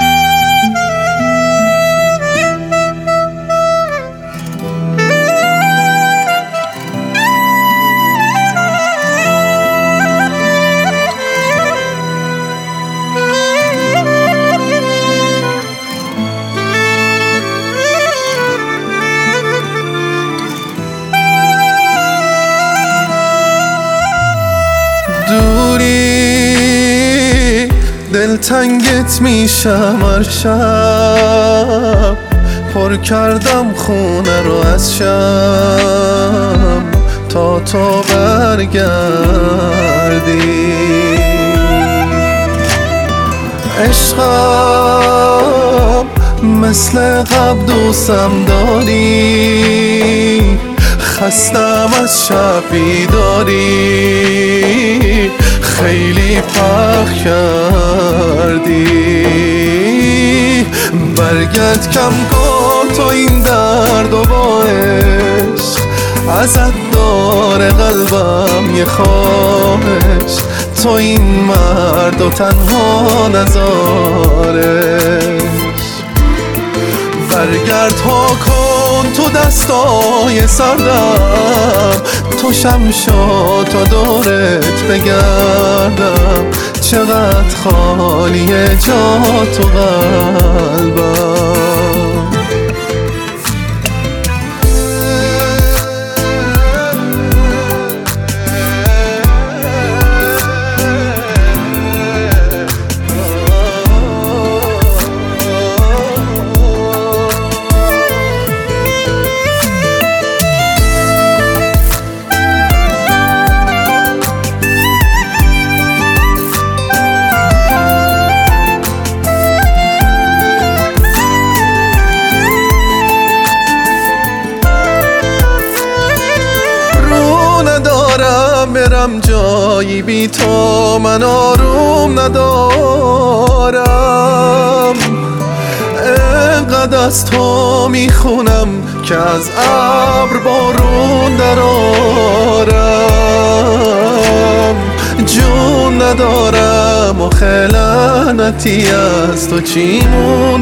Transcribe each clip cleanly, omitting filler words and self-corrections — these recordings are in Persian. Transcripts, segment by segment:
دوری دلتنگت میشم هر شب، پر کردم خونه رو از شم تا تو برگردی. عشقم مثل قبل دوستم داری، خستم از شب بیداری، خیلی پخ کردی. برگرد کم کن تو این درد و با عشق، ازت داره قلبم یه خواهش، تو این مرد و تنها نذارش. برگرد ها کن تو دستای سردم، تو شمشا تا دورت بگردم، چقدر خالیه جا تو قلبم. برم جایی بی تو من آروم ندارم، انقدر از تو میخونم که از ابر بارون درارم. جون ندارم و خلنتی از تو چیمون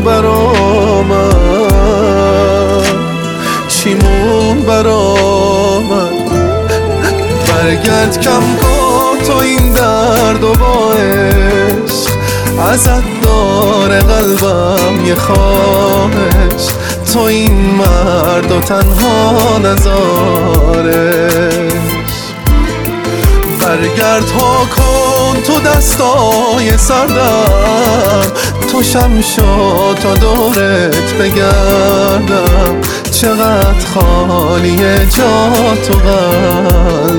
برامن، چیمون برامن. برگرد کم کن تو این درد و با عشق، ازت داره قلبم یه خواهش، تو این مرد و تنها نذارش. برگرد ها کن تو دستای سردم، تو شمشا تا دورت بگردم، چقدر خالیه جا تو قلبم.